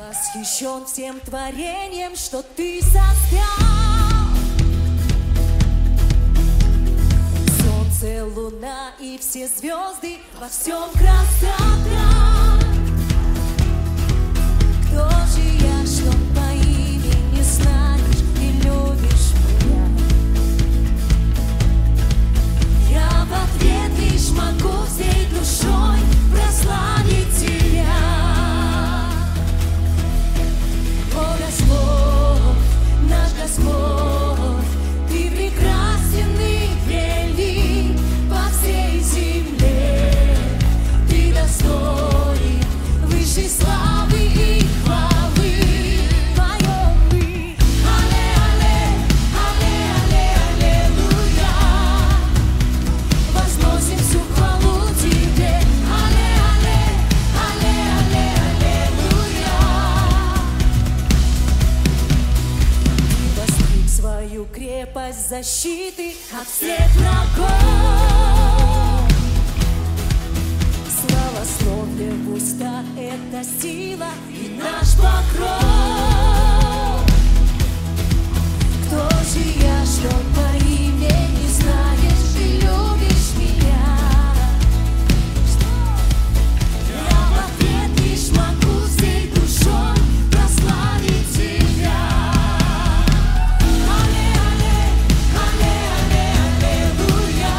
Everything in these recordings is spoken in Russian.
Восхищен всем творением, что ты создал. Солнце, луна и все звезды, во всем красота. Кто же я, что по имени знаешь и любишь меня? Я в ответ лишь могу всей душой прославить тебя. О, Господь, наш Господь, ты прекрасен и велик по всей земле. Ты достоин высшей славы и хвалы. Поем мы алле, алле, алле, алле, аллилуйя. Возносим всю хвалу тебе. Алле, алле, алле, алле, аллилуйя. Ты воздвиг свою крепость защиты от всех врагов. Славословие в уста — это сила и наш покров. Кто же я, что по имени знаешь и любишь меня? Я в ответ лишь могу всей душой прославить тебя. Алле, алле, алле, аллилуйя.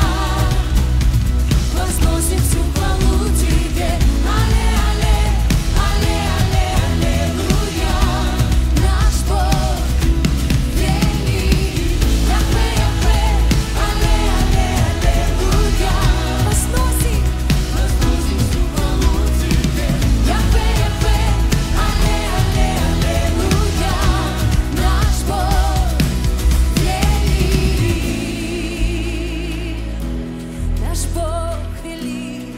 Возносим всю хвалу тебе. Алле, алле, аллилуйя. Наш Бог велик. Яхве, Яхве, алле, аллилуйя. Возносим всю хвалу тебе. Яхве, Яхве, алле, аллилуйя. Наш Бог велик. Наш Бог велик.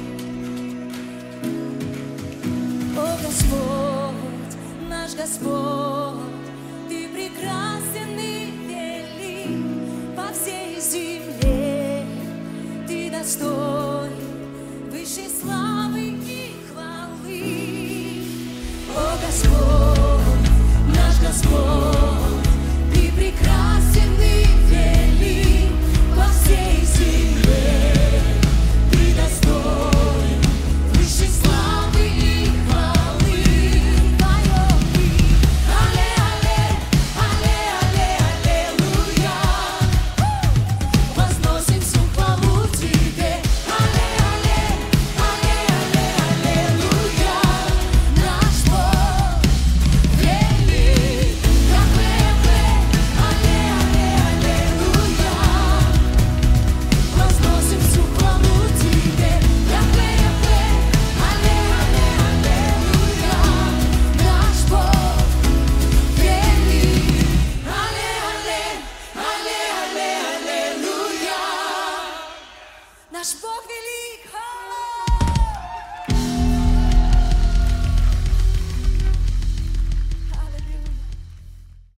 О, Господь, наш Господь, ты прекрасен и велик по всей земле. Ты достоин высшей славы и хвалы. О, Господь, наш Господь, ты прекрасен и велик по всей земле. Ты достоин высшей славы и хвалы. Поем мы алле, алле, аллилуйя. Возносим всю хвалу тебе. Алле, аллилуйя. Наш Бог велик. Яхве, Яхве, аллилуйя. Возносим всю хвалу тебе. Яхве, Яхве, аллилуйя. Наш Бог велик. Аллилуйя. Наш Бог велик.